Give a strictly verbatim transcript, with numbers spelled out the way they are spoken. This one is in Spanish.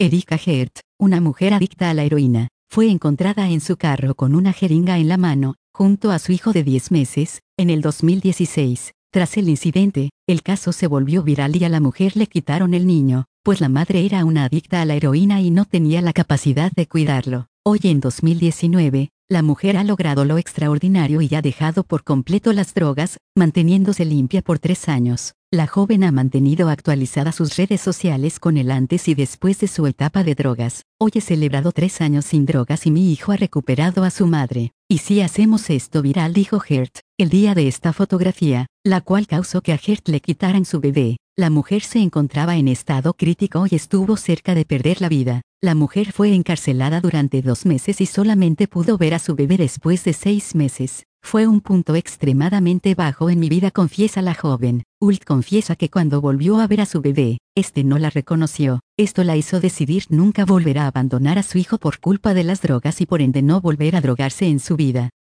Erika Hert, una mujer adicta a la heroína, fue encontrada en su carro con una jeringa en la mano, junto a su hijo de diez meses, en el dos mil dieciséis. Tras el incidente, el caso se volvió viral y a la mujer le quitaron el niño, pues la madre era una adicta a la heroína y no tenía la capacidad de cuidarlo. Hoy en dos mil diecinueve, la mujer ha logrado lo extraordinario y ha dejado por completo las drogas, manteniéndose limpia por tres años. La joven ha mantenido actualizadas sus redes sociales con el antes y después de su etapa de drogas. Hoy he celebrado tres años sin drogas y mi hijo ha recuperado a su madre. Y si hacemos esto viral, dijo Hert, el día de esta fotografía, la cual causó que a Hert le quitaran su bebé. La mujer se encontraba en estado crítico y estuvo cerca de perder la vida. La mujer fue encarcelada durante dos meses y solamente pudo ver a su bebé después de seis meses. Fue un punto extremadamente bajo en mi vida, confiesa la joven. Ult confiesa que cuando volvió a ver a su bebé, este no la reconoció. Esto la hizo decidir nunca volver a abandonar a su hijo por culpa de las drogas y por ende no volver a drogarse en su vida.